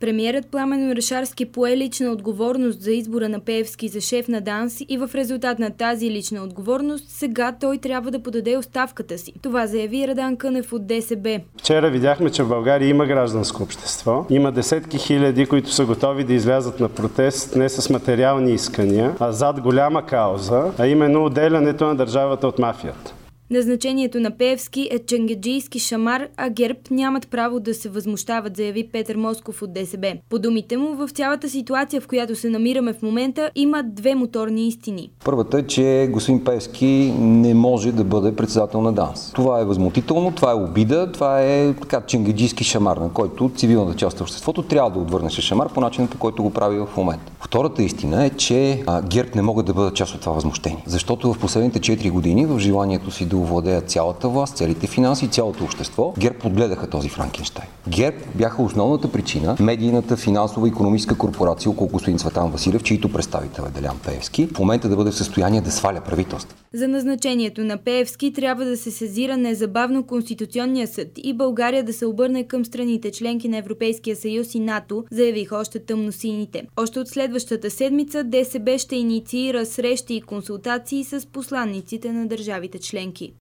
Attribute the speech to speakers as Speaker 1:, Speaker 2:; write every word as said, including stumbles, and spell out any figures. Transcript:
Speaker 1: Премиерът Пламен Орешарски пое лична отговорност за избора на Пеевски за шеф на ДАНС и в резултат на тази лична отговорност сега той трябва да подаде оставката си. Това заяви Радан Кънев от ДСБ.
Speaker 2: Вчера видяхме, че в България има гражданско общество. Има десетки хиляди, които са готови да излязат на протест не с материални искания, а зад голяма кауза, а именно отделянето на държавата от мафията.
Speaker 1: Назначението на Пеевски е ченгеджийски шамар, а ГЕРБ нямат право да се възмущават, заяви Петър Москов от ДСБ. По думите му, в цялата ситуация, в която се намираме в момента, има две моторни истини.
Speaker 3: Първата е, че господин Пеевски не може да бъде председател на ДАНС. Това е възмутително, това е обида, това е така ченгеджийски шамар, на който цивилната част от обществото трябва да отвърне шамар по начина, по който го прави в момента. Втората истина е, че а, ГЕРБ не могат да бъдат част от това възмущение. Защото в последните четири години в желанието си да овладеят цялата власт, целите финанси и цялото общество, ГЕРБ подгледаха този Франкенщайн. ГЕРБ бяха основната причина медийната финансова и икономическа корпорация около господин Цветан Василев, чийто представител е Делян Пеевски, в момента да бъде в състояние да сваля правителство.
Speaker 1: За назначението на Пеевски трябва да се сезира незабавно Конституционния съд и България да се обърне към страните членки на Европейския съюз и НАТО, заявиха още тъмносините. Още от следващата седмица ДСБ ще инициира срещи и консултации с посланниците на държавите членки.